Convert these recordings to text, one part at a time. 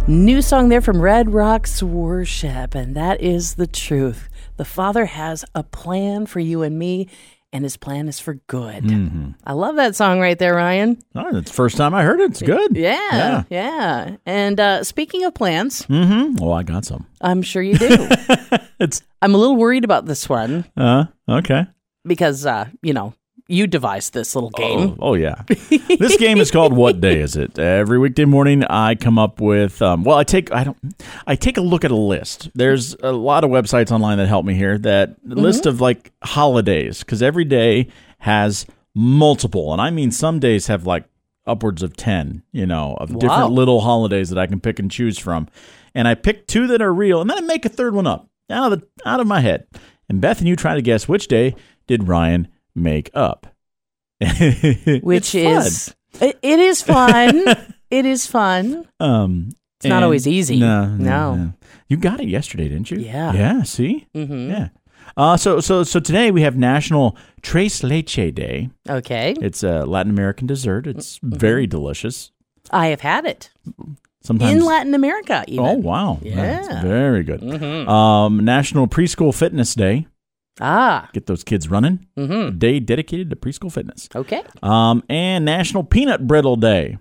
New song there from Red Rocks Worship, and that is the truth. The Father has a plan for you and me, and his plan is for good. Mm-hmm. I love that song right there, Ryan. Oh, that's the first time I heard it. It's good. Yeah. And speaking of plans. Mm-hmm. Well, I got some. I'm sure you do. I'm a little worried about this one. Okay. Because, you devised this little game. Oh yeah. This game is called What Day Is It? Every weekday morning I come up with I take a look at a list. There's a lot of websites online that help me here that list of like holidays, because every day has multiple, and I mean some days have like upwards of 10, of different little holidays that I can pick and choose from. And I pick 2 that are real, and then I make a third one up out of my head. And Beth and you try to guess which day did Ryan make up. Which is it is fun. It is fun. It's not always easy. No. You got it yesterday, didn't you? Yeah. See. Mm-hmm. Yeah. So today we have National Tres Leche Day. Okay. It's a Latin American dessert. It's very delicious. I have had it. Sometimes in Latin America, even. Oh wow. Yeah. That's very good. Mm-hmm. National Preschool Fitness Day. Get those kids running. Mm-hmm. A day dedicated to preschool fitness. Okay. And National Peanut Brittle Day.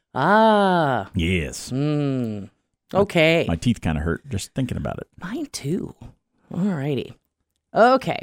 Yes. Okay. My teeth kind of hurt just thinking about it. Mine too. All righty. Okay.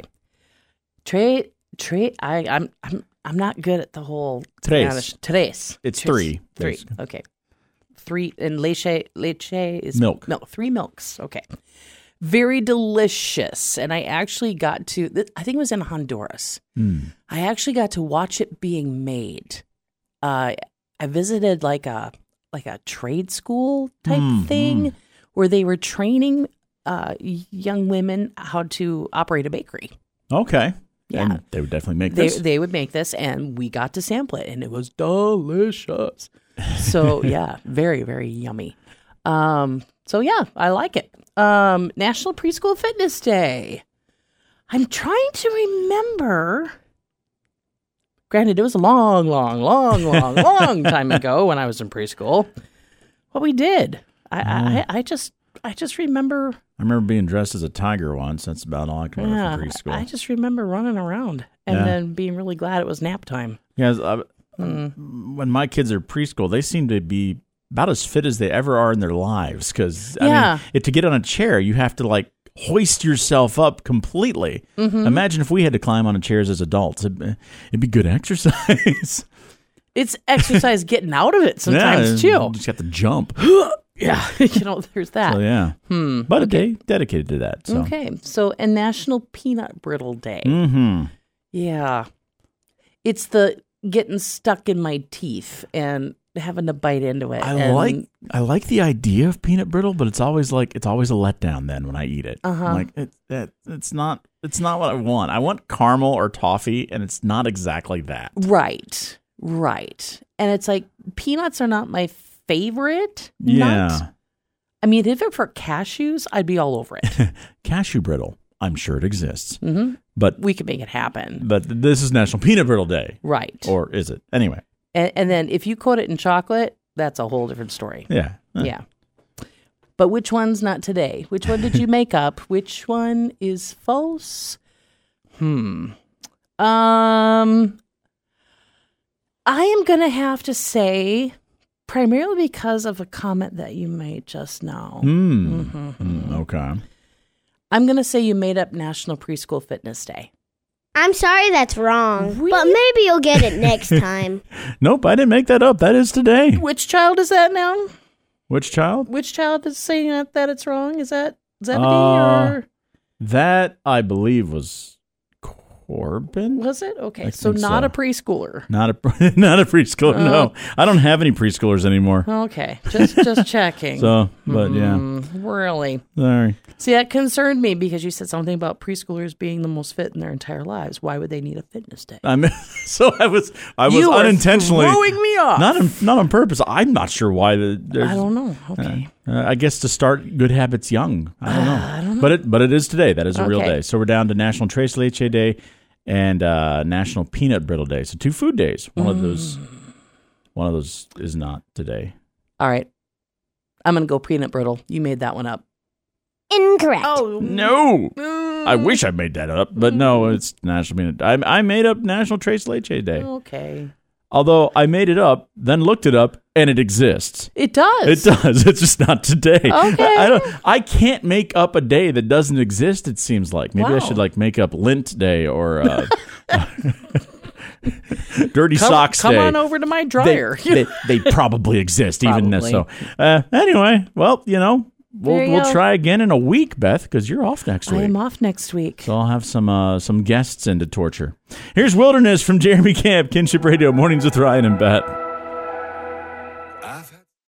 I'm not good at the whole Tres. Tres. It's three. Okay. 3 and leche is milk. No, 3 milks. Okay. Very delicious. And I actually got to, I think it was in Honduras. I actually got to watch it being made. I visited like a trade school type thing where they were training young women how to operate a bakery. Okay. Yeah. And they would definitely make this. They would make this, and we got to sample it, and it was delicious. So, yeah, very, very yummy. So, yeah, I like it. National Preschool Fitness Day. I'm trying to remember. Granted, it was a long time ago when I was in preschool. What we did. I just remember. I remember being dressed as a tiger once. That's about all I can remember from preschool. I just remember running around and then being really glad it was nap time. Yeah, when my kids are preschool, they seem to be about as fit as they ever are in their lives. Because I mean, to get on a chair, you have to like hoist yourself up completely. Mm-hmm. Imagine if we had to climb on chairs as adults. It'd be good exercise. It's exercise getting out of it sometimes too. You just got to jump. Yeah, there's that. So, yeah. But a day dedicated to that. So. Okay. So, and National Peanut Brittle Day. Mm-hmm. Yeah. It's the getting stuck in my teeth and having to bite into it. I like the idea of peanut brittle, but it's always a letdown then when I eat it. Uh-huh. It's not what I want. I want caramel or toffee, and it's not exactly that. Right. And it's like peanuts are not my favorite nut. I mean, if it were cashews, I'd be all over it. Cashew brittle. I'm sure it exists. Mm-hmm. But we can make it happen. But this is National Peanut Brittle Day. Right. Or is it? Anyway. And then if you coat it in chocolate, that's a whole different story. Yeah. Yeah. But which one's not today? Which one did you make up? Which one is false? I am going to have to say, primarily because of a comment that you made just now. Okay. I'm going to say you made up National Preschool Fitness Day. I'm sorry that's wrong, really? But maybe you'll get it next time. Nope, I didn't make that up. That is today. Which child is that now? Which child? Which child is saying that it's wrong? Is that Zebedee or? That, I believe, was Corbin. Was it? Okay, so not a preschooler. Not a preschooler, no. I don't have any preschoolers anymore. Okay, just checking. So, but yeah. Really? Sorry. See, that concerned me because you said something about preschoolers being the most fit in their entire lives. Why would they need a fitness day? I was unintentionally throwing me off. Not on purpose. I'm not sure why. I don't know. Okay. I guess to start good habits young. I don't know. But it is today. That is a real day. So we're down to National Tres Leche Day and National Peanut Brittle Day. So 2 food days. One of those is not today. All right. I'm going to go peanut brittle. You made that one up. Incorrect. No. I wish I made that up, but no, it's National Peanut. I made up National Tres Leche Day. Okay. Although I made it up, then looked it up, and it exists. It does. It does. It's just not today. Okay. I can't make up a day that doesn't exist, it seems like. Maybe I Wow. should make up Lint Day or Dirty Socks Come Day. on over to my dryer. They probably exist, even Probably. so. Anyway, well, There you we'll go. try again in a week, Beth, because you're off next I week. am off next week. So I'll have some guests in to torture. Here's Wilderness from Jeremy Camp, Kinship Radio, Mornings with Ryan and Beth.